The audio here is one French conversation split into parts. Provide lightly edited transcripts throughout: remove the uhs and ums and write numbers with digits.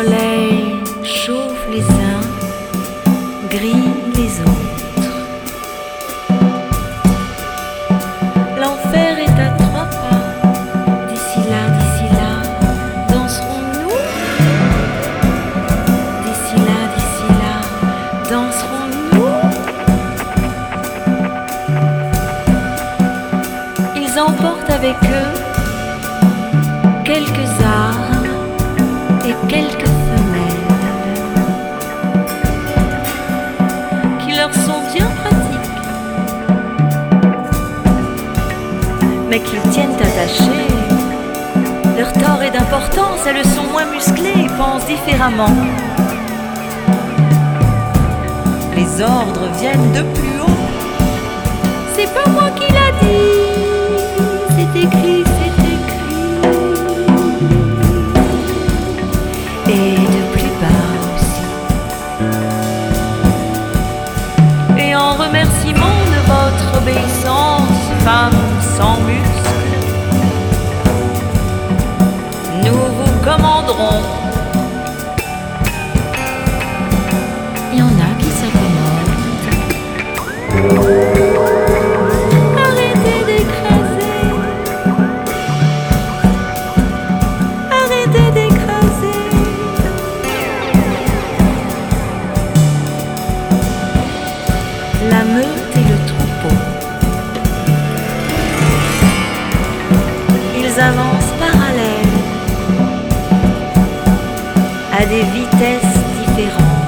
soleil chauffe les uns, grille les autres. L'enfer est à 3 pas. D'ici là, danserons-nous? D'ici là, danserons-nous? Ils emportent avec eux quelques armes et quelques femelles qui leur sont bien pratiques, mais qu'ils tiennent attachés. Leur tort est d'importance, elles sont moins musclées et pensent différemment. Les ordres viennent de plus haut. C'est pas moi qui l'a dit, c'est écrit, et de plus bas aussi. Et en remerciement de votre obéissance, femme sans muscles, nous vous commanderons. Il y en a qui s'accommodent. Arrêtez d'écraser. Arrêtez d'écraser. La meute et le troupeau. Ils avancent parallèles à des vitesses différentes.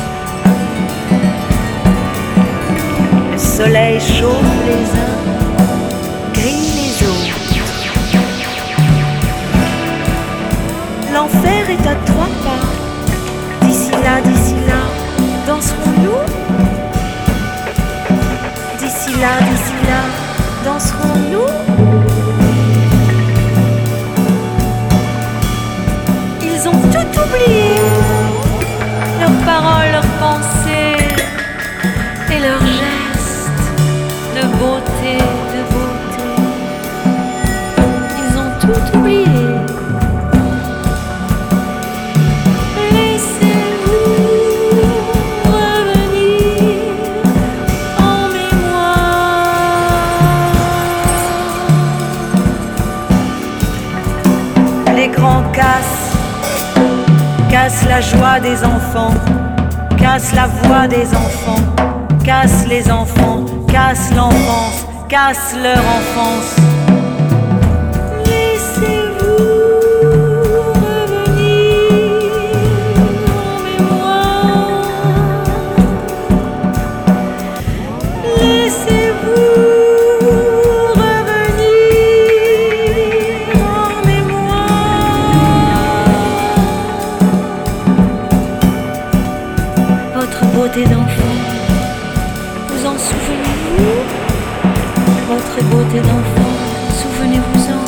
Le soleil chauffe les uns, grille les autres. L'enfer est à 3 pas. D'ici là, danserons-nous? D'ici là, danserons-nous? Ils ont tout oublié, leurs paroles, leurs pensées et leurs gestes de beauté, Ils ont tout oublié. Les grands cassent la joie des enfants, cassent la voix des enfants, cassent les enfants, cassent l'enfance, cassent leur enfance. Laissez-vous revenir en mémoire. Laissez-vous beauté d'enfant, vous en souvenez-vous? Votre beauté d'enfant, souvenez-vous-en.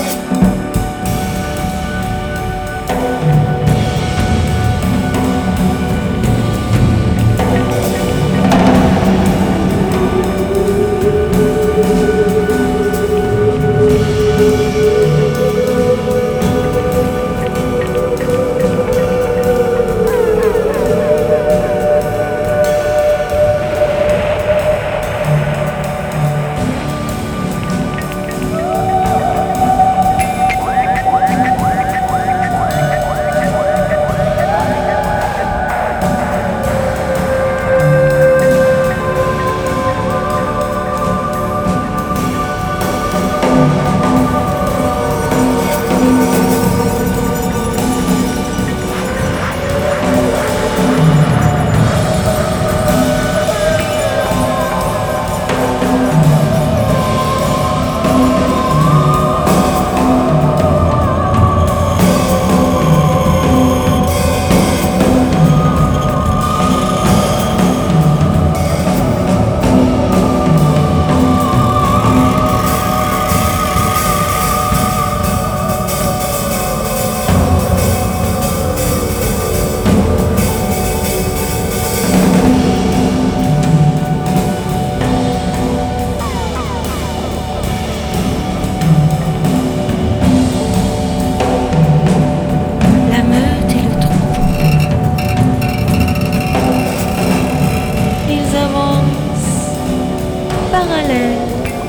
accélèrent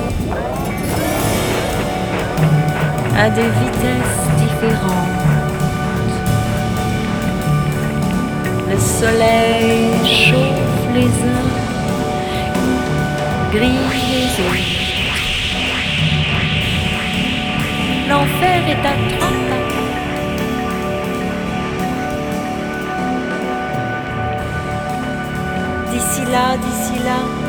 à des vitesses différentes. Le soleil chauffe les uns, grille les autres. L'enfer est à 30 ans. D'ici là,